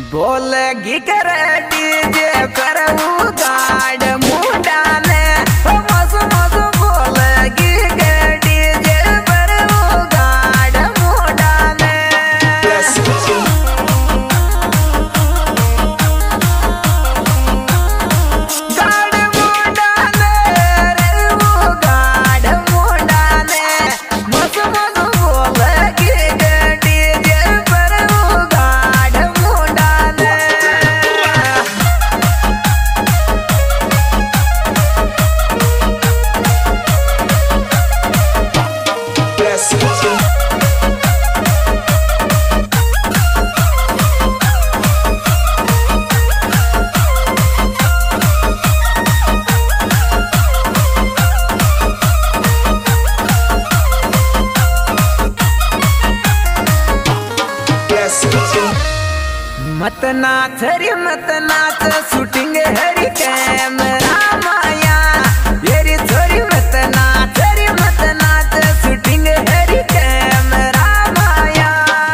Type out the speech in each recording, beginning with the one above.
बोलेगी करे डीजे पर उगाड़ मुंडा ने मौज मौज बोलेगी के डीजे पर उगाड़ मुंडा ने गाड़ मुंडा ने रे उगाड़ मुंडा ने मौज मौज बोलेगी के डीजे पर उगाड़ मुंडा ने मत नाच रे मत नाच शूटिंग हरी कैमरा माया येरी छोरी मत नाच रे मत नाच शूटिंग हरी कैमरा माया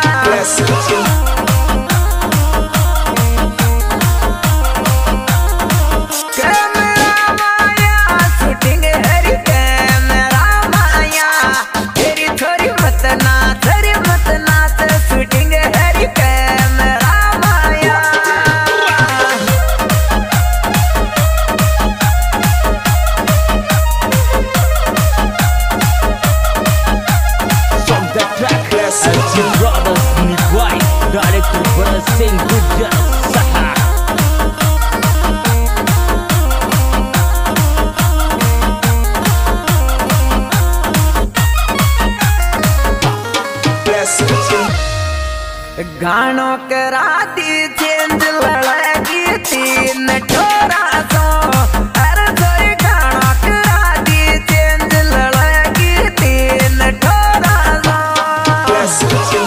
कैमरा माया शूटिंग हरी कैमरा माया येरी छोरी मत नाच रे मत नाच शूटिंग हरी camera Director Berasing Buddha Saha गानों करा दी चेंज लड़ेगी तीन ठोरा सो अरे जोरी गानों करा दी चेंज लड़ेगी तीन ठोरा सो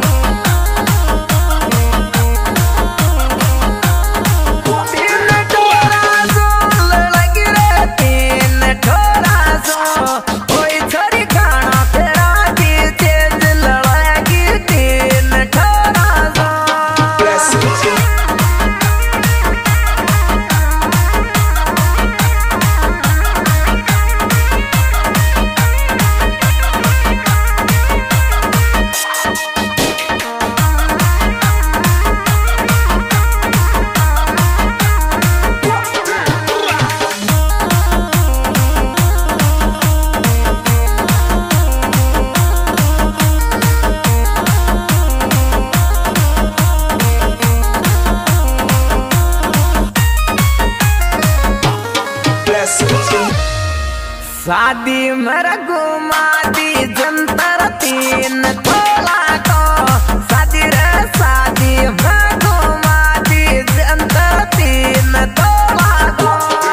शादी मर घुमा दी जंतर तीन तोला को शादी रे शादी में घुमा दी जंतर तीन तोला को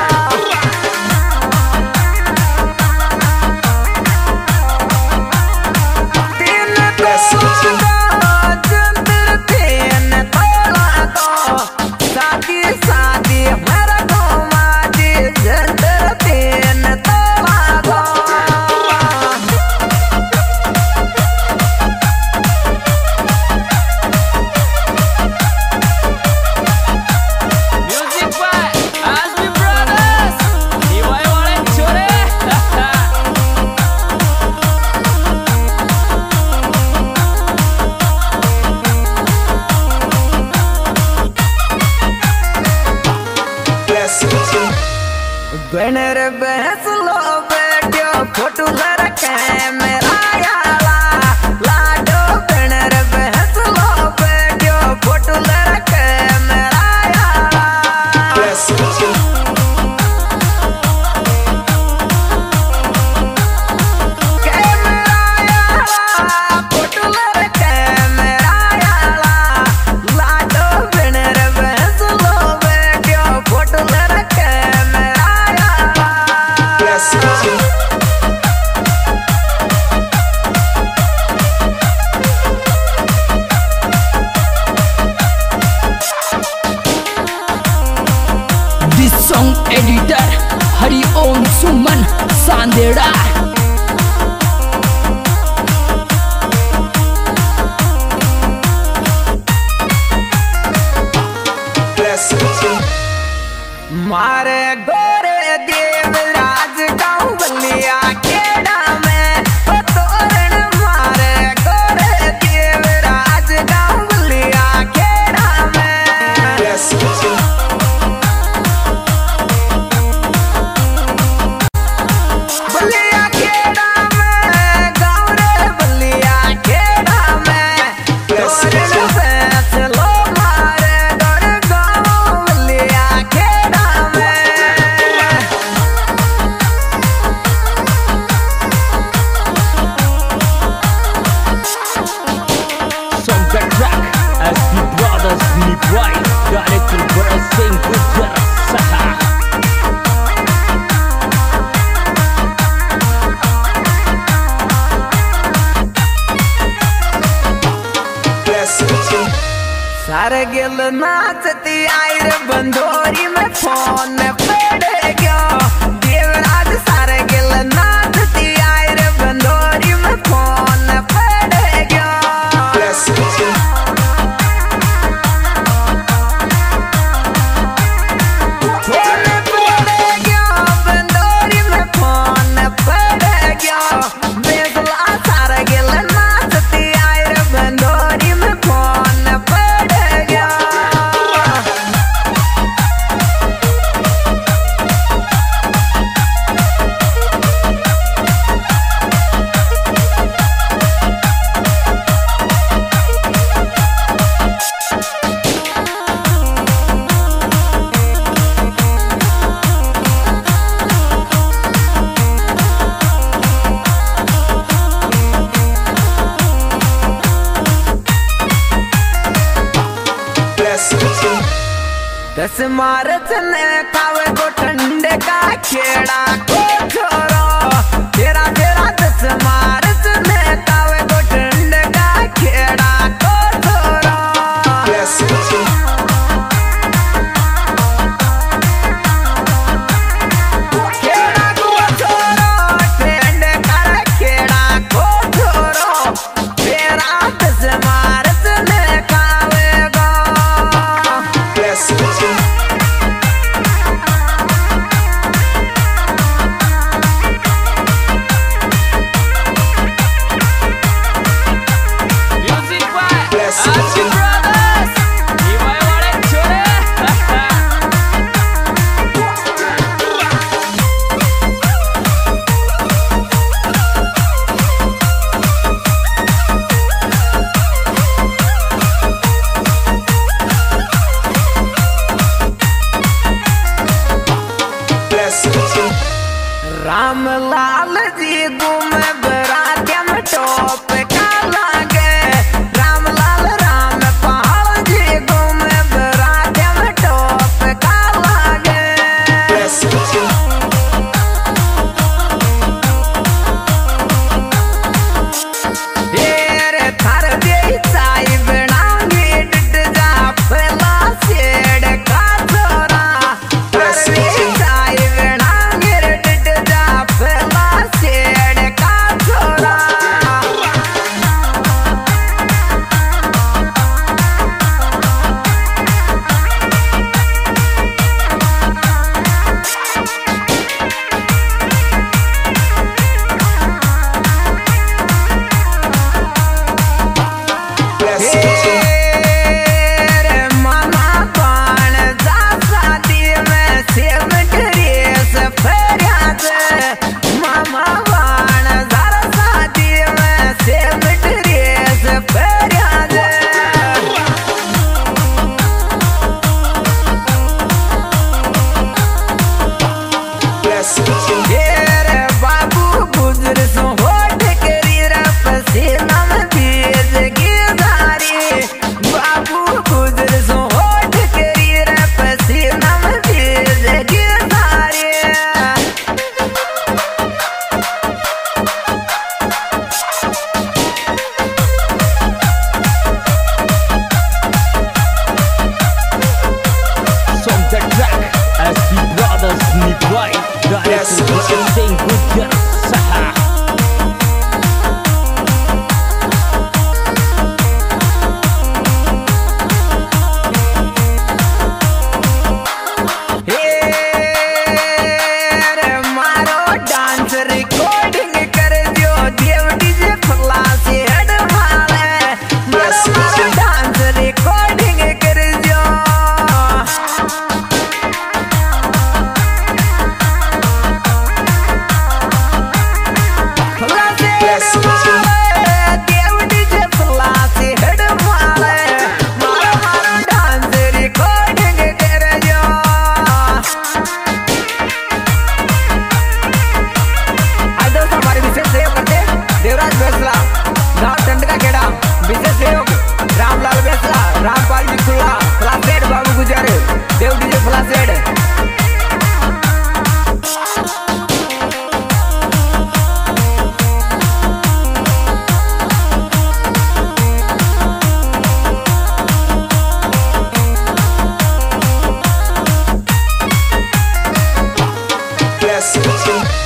तीन तोला जंतर तीन तोला को शादी शादी मर घुमा दी जंतर तीन बनर बहस लो बैठो फोटो लड़के मेरा याला लाडो बनर बहस लो बैठो फोटो लड़के मेरा याला कैमरा याला फोटो लड़के मेरा याला लाडो बनर बहस लो बैठो फोटो लड़के मेरा This song editor Hari Om Suman Sandera सारे गिल नाचती आई रे बंदोरी में फोन पड़ गया देवराज सारे गिल नाचती आई रे बंदोरी में फोन पड़ गया दस मार्च ने कावे को ठंडे का खेड़ा को छोरो तेरा तेरा 10 मार्च ने कावे को ठंडे का खेड़ा को छोरो खेड़ा को छोरो ठंडे का खेड़ा को छोरो तेरा 10 मार्च ने कावे को City.